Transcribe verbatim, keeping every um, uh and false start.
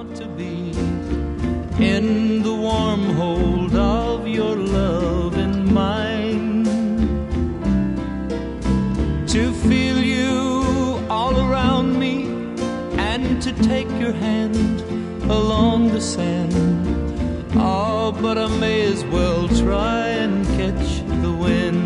want to be in the warm hold of your love and mine, to feel you all around me and to take your hand along the sand. Oh, but I may as well try and catch the wind.